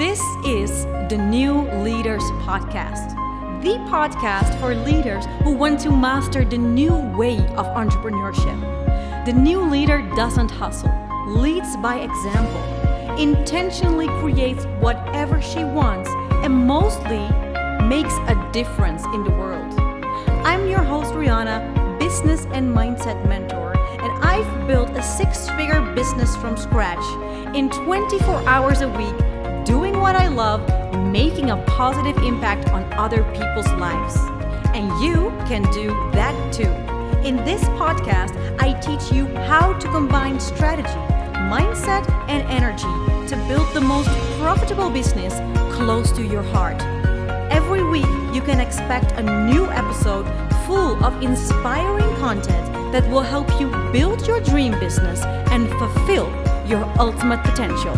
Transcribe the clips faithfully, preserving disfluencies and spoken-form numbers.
This is the New Leaders Podcast, the podcast for leaders who want to master the new way of entrepreneurship. The new leader doesn't hustle, leads by example, intentionally creates whatever she wants, and mostly makes a difference in the world. I'm your host, Rihanna, business and mindset mentor, and I've built a six-figure business from scratch in twenty-four hours a week, doing what I love, making a positive impact on other people's lives. And you can do that too. In this podcast, I teach you how to combine strategy, mindset, and energy to build the most profitable business close to your heart. Every week, you can expect a new episode full of inspiring content that will help you build your dream business and fulfill your ultimate potential.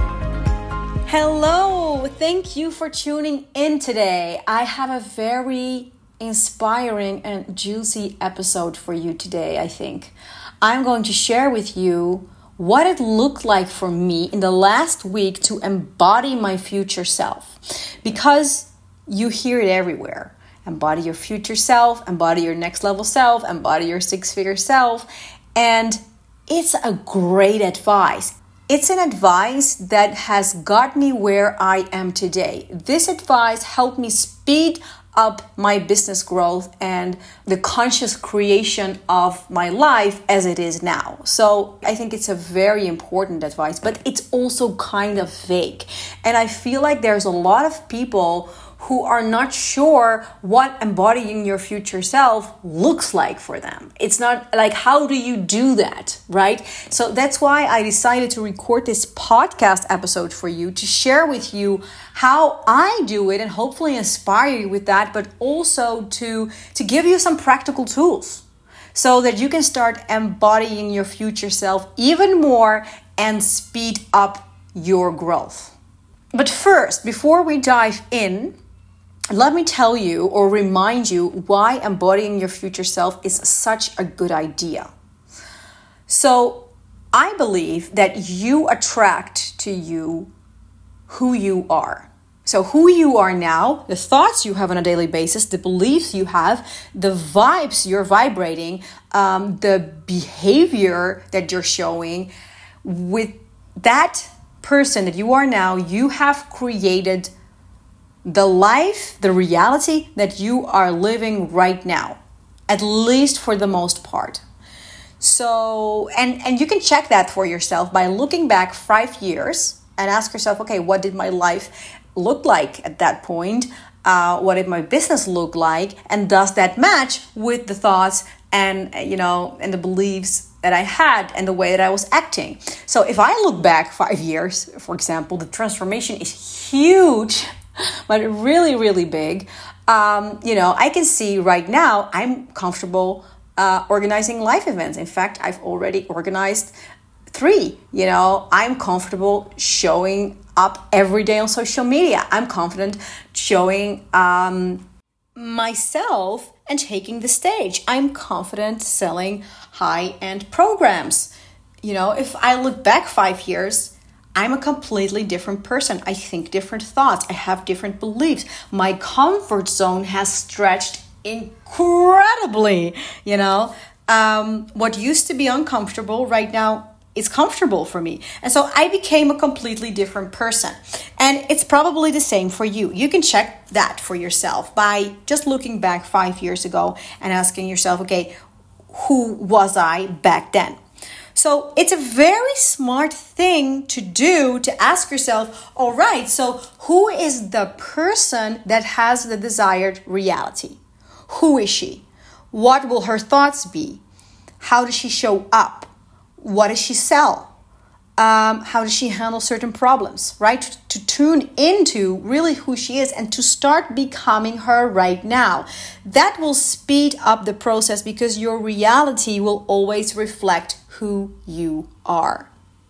Hello, thank you for tuning in today. I have a very inspiring and juicy episode for you today, I think. I'm going to share with you what it looked like for me in the last week to embody my future self. Because you hear it everywhere. Embody your future self, embody your next level self, embody your six-figure self. And it's a great advice. It's an advice that has got me where I am today. This advice helped me speed up my business growth and the conscious creation of my life as it is now. So I think it's a very important advice, but it's also kind of vague. And I feel like there's a lot of people who are not sure what embodying your future self looks like for them. It's not like, how do you do that, right? So that's why I decided to record this podcast episode for you to share with you how I do it and hopefully inspire you with that, but also to, to give you some practical tools so that you can start embodying your future self even more and speed up your growth. But first, before we dive in, let me tell you or remind you why embodying your future self is such a good idea. So I believe that you attract to you who you are. So who you are now, the thoughts you have on a daily basis, the beliefs you have, the vibes you're vibrating, um, the behavior that you're showing, with that person that you are now, you have created the life, the reality that you are living right now, at least for the most part. So, and, and you can check that for yourself by looking back five years and ask yourself, okay, what did my life look like at that point? Uh, what did my business look like? And does that match with the thoughts and, you know, and the beliefs that I had and the way that I was acting? So if I look back five years, for example, the transformation is huge, but really, really big. Um, you know, I can see right now I'm comfortable uh, organizing live events. In fact, I've already organized three. You know, I'm comfortable showing up every day on social media. I'm confident showing um, myself and taking the stage. I'm confident selling high-end programs. You know, if I look back five years, I'm a completely different person. I think different thoughts. I have different beliefs. My comfort zone has stretched incredibly, you know. Um, what used to be uncomfortable right now is comfortable for me. And so I became a completely different person. And it's probably the same for you. You can check that for yourself by just looking back five years ago and asking yourself, okay, who was I back then? So it's a very smart thing to do to ask yourself, all right, so who is the person that has the desired reality? Who is she? What will her thoughts be? How does she show up? What does she sell? Um, how does she handle certain problems, right? To, to tune into really who she is and to start becoming her right now. That will speed up the process because your reality will always reflect who you are.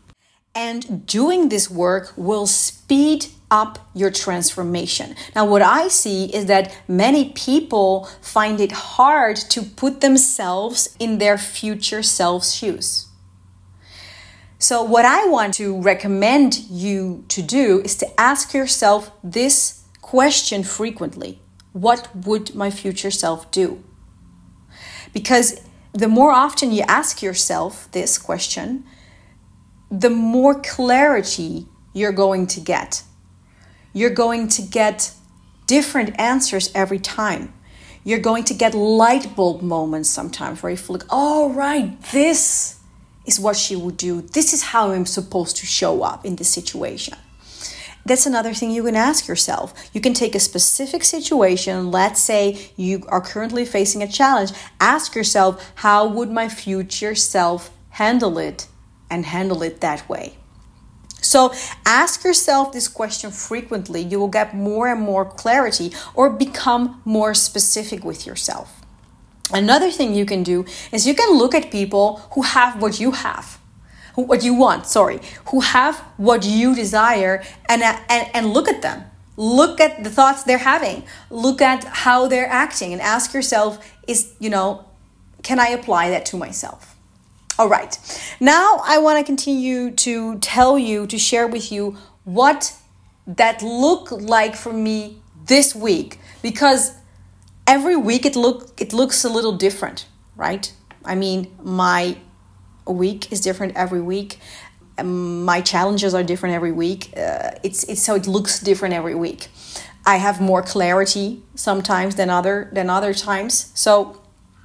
And doing this work will speed up your transformation. Now, what I see is that many people find it hard to put themselves in their future self's shoes. So what I want to recommend you to do is to ask yourself this question frequently. What would my future self do? Because the more often you ask yourself this question, the more clarity you're going to get. You're going to get different answers every time. You're going to get light bulb moments sometimes where you feel like, oh, right, this is what she would do. This is how I'm supposed to show up in this situation. That's another thing you can ask yourself. You can take a specific situation. Let's say you are currently facing a challenge. Ask yourself, how would my future self handle it, and handle it that way? So ask yourself this question frequently. You will get more and more clarity or become more specific with yourself. Another thing you can do is you can look at people who have what you have, who, what you want, sorry, who have what you desire, and, and, and look at them. Look at the thoughts they're having. Look at how they're acting and ask yourself, is, you know, can I apply that to myself? All right. Now I want to continue to tell you, to share with you what that looked like for me this week, because every week it look it looks a little different, right? I mean, my week is different every week. Um, my challenges are different every week. Uh, it's it's so it looks different every week. I have more clarity sometimes than other than other times. So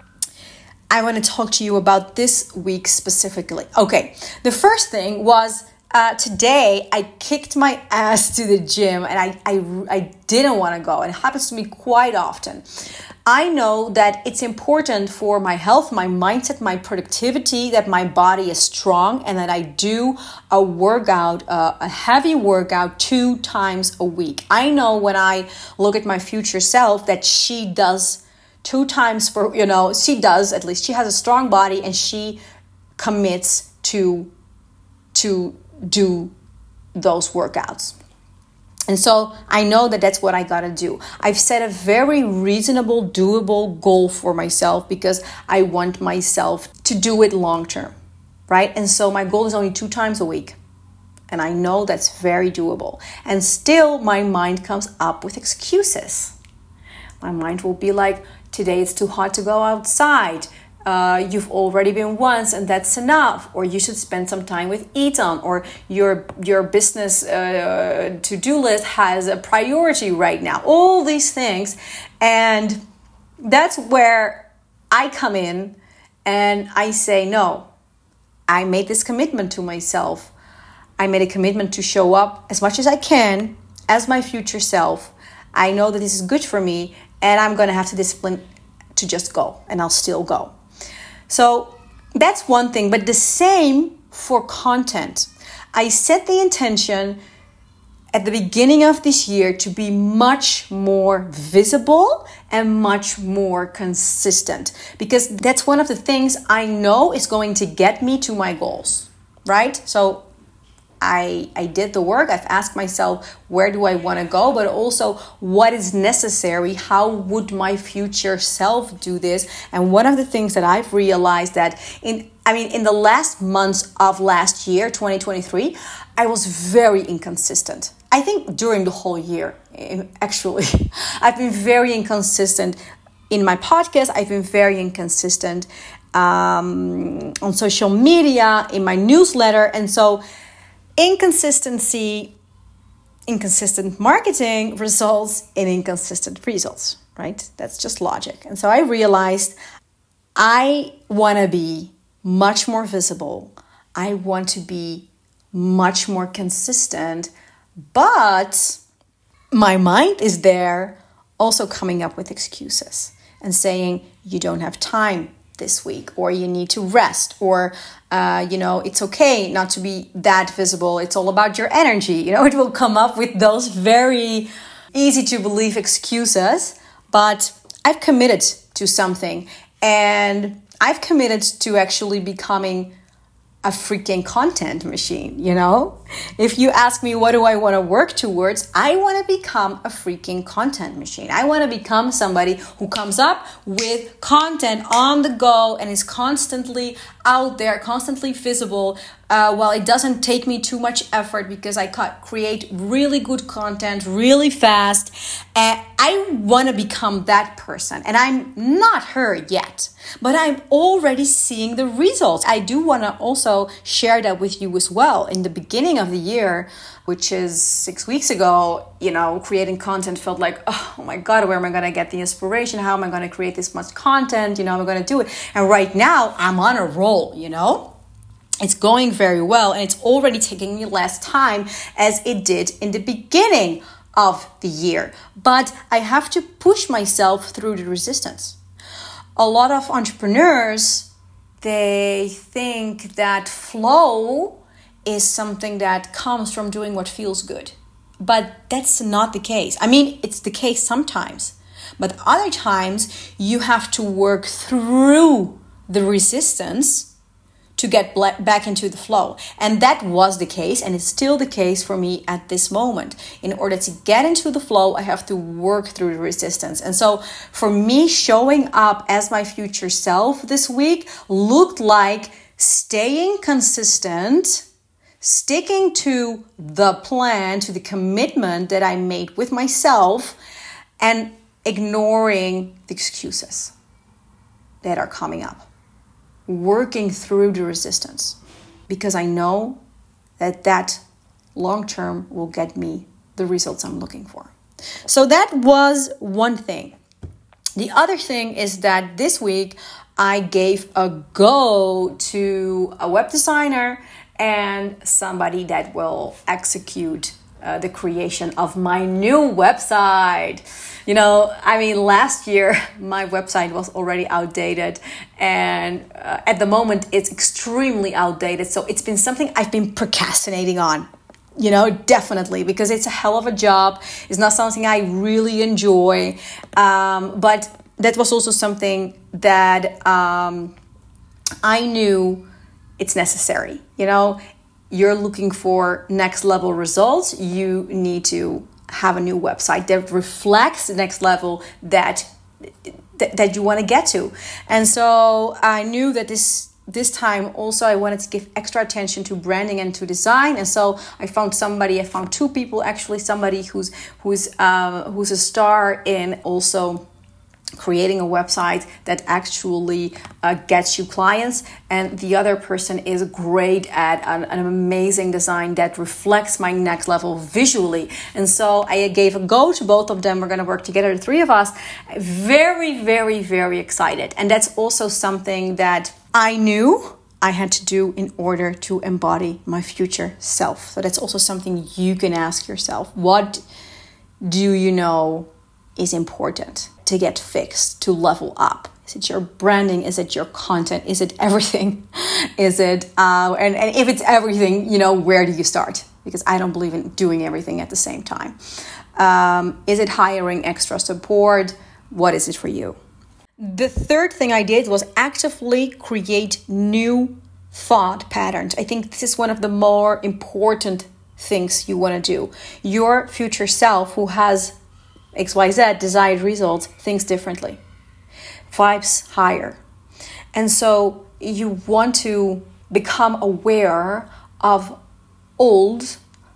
I want to talk to you about this week specifically. Okay, the first thing was uh, today I kicked my ass to the gym, and I, I, I didn't want to go. It happens to me quite often. I know that it's important for my health, my mindset, my productivity, that my body is strong, and that I do a workout, uh, a heavy workout two times a week. I know when I look at my future self that she does two times per, you know, she does, at least she has a strong body, and she commits to, to do those workouts. And so I know that that's what I got to do. I've set a very reasonable, doable goal for myself because I want myself to do it long term, right? And so my goal is only two times a week. And I know that's very doable. And still my mind comes up with excuses. My mind will be like, today it's too hot to go outside. Uh, you've already been once and that's enough. Or you should spend some time with Eton. Or your your business uh, to-do list has a priority right now. All these things. And that's where I come in and I say, no, I made this commitment to myself. I made a commitment to show up as much as I can as my future self. I know that this is good for me, and I'm going to have to discipline to just go, and I'll still go. So that's one thing, but the same for content. I set the intention at the beginning of this year to be much more visible and much more consistent, because that's one of the things I know is going to get me to my goals, right? So I, I did the work. I've asked myself, where do I want to go? But also, what is necessary? How would my future self do this? And one of the things that I've realized that in, I mean, in the last months of last year, twenty twenty-three, I was very inconsistent. I think during the whole year, actually, I've been very inconsistent in my podcast. I've been very inconsistent um, on social media, in my newsletter. And so Inconsistency, inconsistent marketing results in inconsistent results, right? That's just logic. And so I realized I want to be much more visible. I want to be much more consistent, but my mind is there also coming up with excuses and saying, you don't have time this week, or you need to rest, or uh, you know, it's okay not to be that visible. It's all about your energy. You know, it will come up with those very easy to believe excuses, but I've committed to something, and I've committed to actually becoming a freaking content machine, you know? If you ask me, what do I want to work towards? I want to become a freaking content machine. I want to become somebody who comes up with content on the go and is constantly out there, constantly visible, Uh, well, it doesn't take me too much effort because I create really good content really fast. And I want to become that person. And I'm not her yet, but I'm already seeing the results. I do want to also share that with you as well. In the beginning of the year, which is six weeks ago, you know, creating content felt like, oh my God, where am I going to get the inspiration? How am I going to create this much content? You know, how am I going to do it? And right now I'm on a roll, you know? It's going very well, and it's already taking me less time as it did in the beginning of the year. But I have to push myself through the resistance. A lot of entrepreneurs, they think that flow is something that comes from doing what feels good. But that's not the case. I mean, it's the case sometimes. But other times, you have to work through the resistance to get back into the flow. And that was the case, and it's still the case for me at this moment. In order to get into the flow, I have to work through the resistance. And so for me, showing up as my future self this week looked like staying consistent, sticking to the plan, to the commitment that I made with myself, and ignoring the excuses that are coming up. Working through the resistance, because I know that that long term will get me the results I'm looking for. So that was one thing. The other thing is that this week I gave a go to a web designer and somebody that will execute uh, the creation of my new website. You know, I mean, last year my website was already outdated, and uh, at the moment it's extremely outdated. So it's been something I've been procrastinating on, you know, definitely, because it's a hell of a job. It's not something I really enjoy. Um, but that was also something that um, I knew it's necessary. You know, you're looking for next level results. You need to have a new website that reflects the next level that that, that you want to get to. And so I knew that this this time also I wanted to give extra attention to branding and to design. And so I found somebody, I found two people actually, somebody who's who's uh, who's a star in also creating a website that actually uh, gets you clients, and the other person is great at an, an amazing design that reflects my next level visually. And so I gave a go to both of them. We're going to work together, the three of us. Very, very, very excited. And that's also something that I knew I had to do in order to embody my future self. So that's also something you can ask yourself. What do you know is important to get fixed, to level up? Is it your branding? Is it your content? Is it everything? Is it, uh, and, and if it's everything, you know, where do you start? Because I don't believe in doing everything at the same time. Um, is it hiring extra support? What is it for you? The third thing I did was actively create new thought patterns. I think this is one of the more important things you want to do. Your future self who has X Y Z desired results thinks differently, vibes higher. And so you want to become aware of old,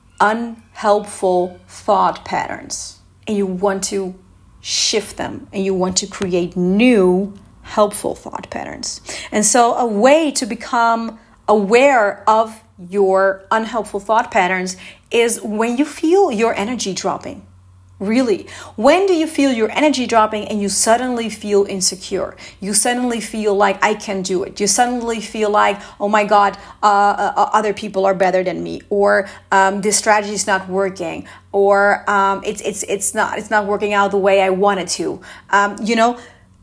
unhelpful thought patterns. And you want to shift them, and you want to create new, helpful thought patterns. And so a way to become aware of your unhelpful thought patterns is when you feel your energy dropping. Really, when do you feel your energy dropping and you suddenly feel insecure? You suddenly feel like I can do it. You suddenly feel like, oh my God, uh, uh, other people are better than me, or um, this strategy is not working, or um, it's it's it's not it's not working out the way I wanted to. Um, you know,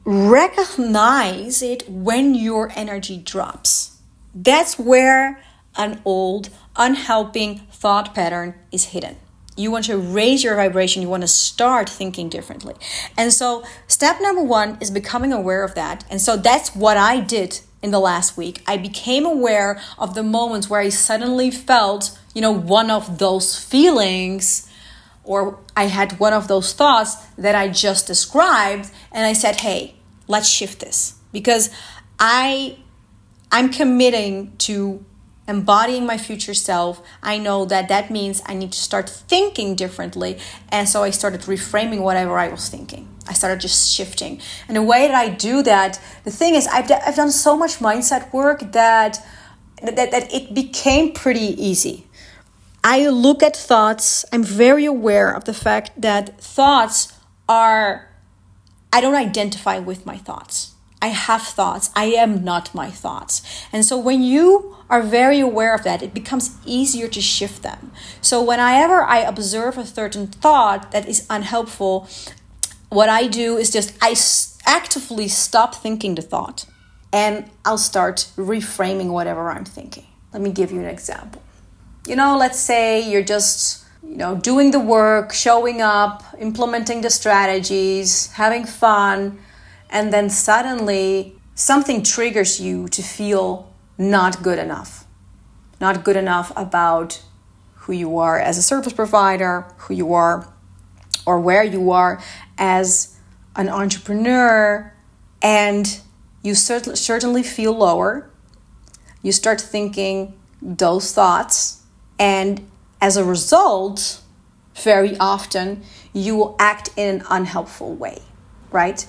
recognize it when your energy drops. That's where an old, unhelping thought pattern is hidden. You want to raise your vibration. You want to start thinking differently. And so step number one is becoming aware of that. And so that's what I did in the last week. I became aware of the moments where I suddenly felt, you know, one of those feelings, or I had one of those thoughts that I just described. And I said, hey, let's shift this, because I, I'm committing to embodying my future self, I know that that means I need to start thinking differently. And so I started reframing whatever I was thinking. I started just shifting. And the way that I do that, the thing is, I've, d- I've done so much mindset work that, that, that it became pretty easy. I look at thoughts. I'm very aware of the fact that thoughts are, I don't identify with my thoughts. I have thoughts. I am not my thoughts. And so when you are very aware of that, it becomes easier to shift them. So whenever I observe a certain thought that is unhelpful, what I do is just I actively stop thinking the thought and I'll start reframing whatever I'm thinking. Let me give you an example. You know, let's say you're just, you know, doing the work, showing up, implementing the strategies, having fun, and then suddenly something triggers you to feel not good enough. Not good enough about who you are as a service provider, who you are or where you are as an entrepreneur, and you cert- certainly feel lower. You start thinking those thoughts, and as a result, very often you will act in an unhelpful way, right?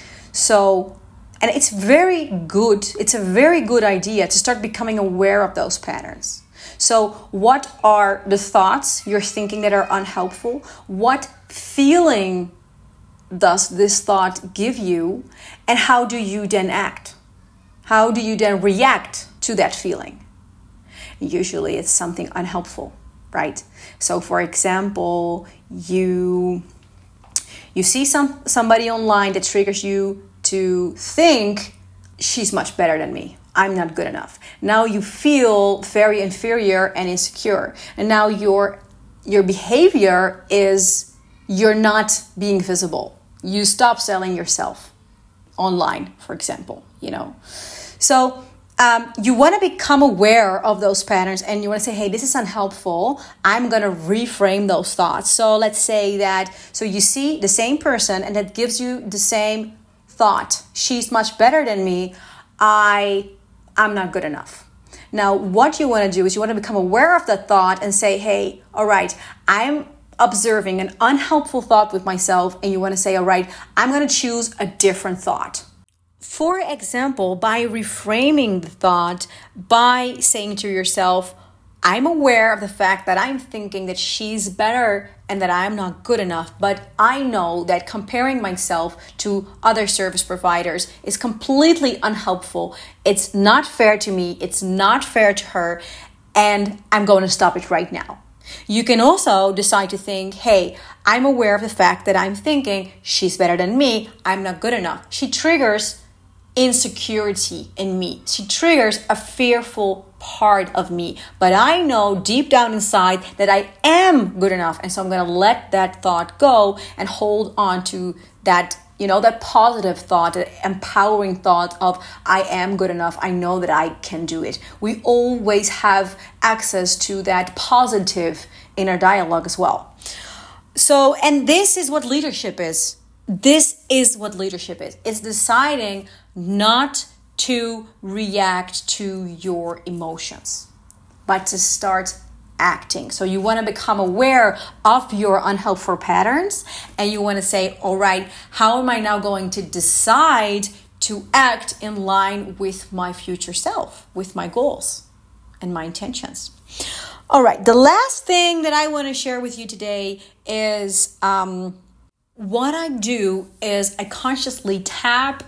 So, and it's very good, it's a very good idea to start becoming aware of those patterns. So what are the thoughts you're thinking that are unhelpful? What feeling does this thought give you? And how do you then act? How do you then react to that feeling? Usually it's something unhelpful, right? So for example, you you see some somebody online that triggers you to think, she's much better than me. I'm not good enough. Now you feel very inferior and insecure. And now your your behavior is you're not being visible. You stop selling yourself online, for example, you know. So um, you want to become aware of those patterns and you want to say, hey, this is unhelpful. I'm going to reframe those thoughts. So let's say that, so you see the same person and that gives you the same thought. She's much better than me. I, I'm not good enough. Now, what you want to do is you want to become aware of that thought and say, hey, all right, I'm observing an unhelpful thought with myself. And you want to say, all right, I'm going to choose a different thought. For example, by reframing the thought, by saying to yourself, I'm aware of the fact that I'm thinking that she's better and that I'm not good enough, but I know that comparing myself to other service providers is completely unhelpful. It's not fair to me. It's not fair to her. And I'm going to stop it right now. You can also decide to think, hey, I'm aware of the fact that I'm thinking she's better than me. I'm not good enough. She triggers insecurity in me. She triggers a fearful part of me. But I know deep down inside that I am good enough. And so I'm going to let that thought go and hold on to that, you know, that positive thought, that empowering thought of I am good enough. I know that I can do it. We always have access to that positive inner dialogue as well. So, and this is what leadership is. This is what leadership is. It's deciding not to react to your emotions, but to start acting. So you want to become aware of your unhelpful patterns and you want to say, all right, how am I now going to decide to act in line with my future self, with my goals and my intentions? All right, the last thing that I want to share with you today is um, what I do is I consciously tap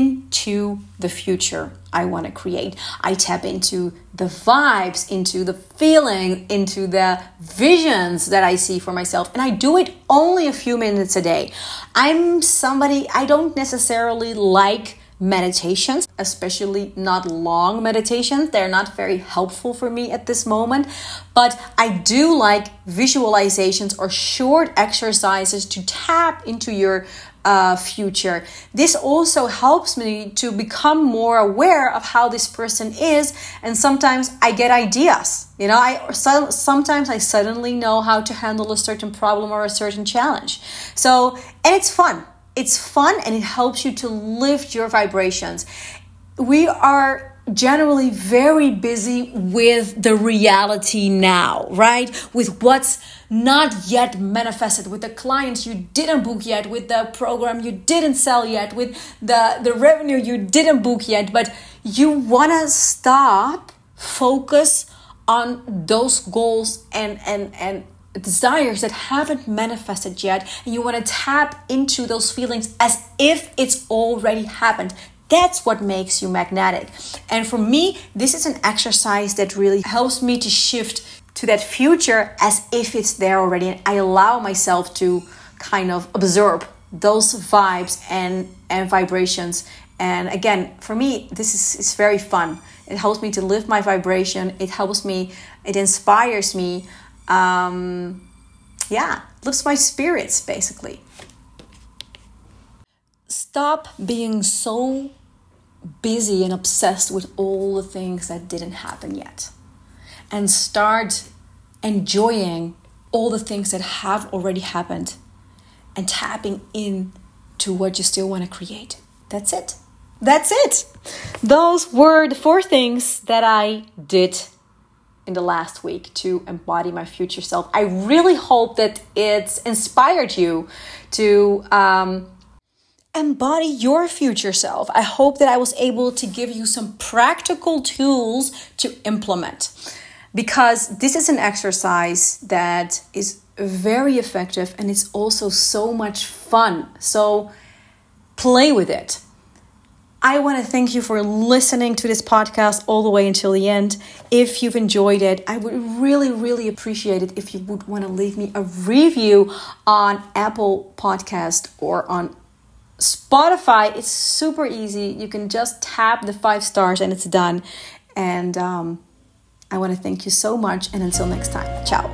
into the future I want to create. I tap into the vibes, into the feeling, into the visions that I see for myself. And I do it only a few minutes a day. I'm somebody, I don't necessarily like meditations, especially not long meditations. They're not very helpful for me at this moment. But I do like visualizations or short exercises to tap into your Uh, future. This also helps me to become more aware of how this person is, and sometimes I get ideas. You know, I so, sometimes I suddenly know how to handle a certain problem or a certain challenge. So, and it's fun. It's fun and it helps you to lift your vibrations. We are generally very busy with the reality now, right? With what's not yet manifested, with the clients you didn't book yet, with the program you didn't sell yet, with the, the revenue you didn't book yet. But you want to stop, focus on those goals and, and, and desires that haven't manifested yet. And you want to tap into those feelings as if it's already happened. That's what makes you magnetic. And for me, this is an exercise that really helps me to shift to that future as if it's there already. And I allow myself to kind of observe those vibes and, and vibrations. And again, for me, this is, is very fun. It helps me to lift my vibration. It helps me, it inspires me. Um, yeah, lifts my spirits, basically. Stop being so busy and obsessed with all the things that didn't happen yet. And start enjoying all the things that have already happened. And tapping in to what you still want to create. That's it. That's it. Those were the four things that I did in the last week to embody my future self. I really hope that it's inspired you to um, embody your future self. I hope that I was able to give you some practical tools to implement, because this is an exercise that is very effective and it's also so much fun. So play with it. I want to thank you for listening to this podcast all the way until the end. If you've enjoyed it, I would really, really appreciate it if you would want to leave me a review on Apple Podcast or on Spotify. It's super easy. You can just tap the five stars and it's done. And um, I want to thank you so much. And until next time, ciao.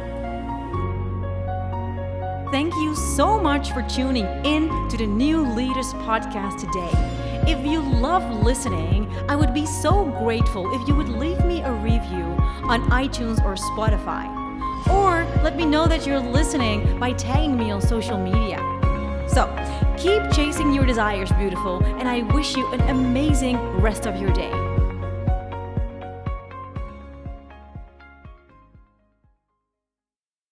Thank you so much for tuning in to the New Leaders Podcast today. If you love listening, I would be so grateful if you would leave me a review on iTunes or Spotify. Or let me know that you're listening by tagging me on social media. So, keep chasing your desires, beautiful, and I wish you an amazing rest of your day.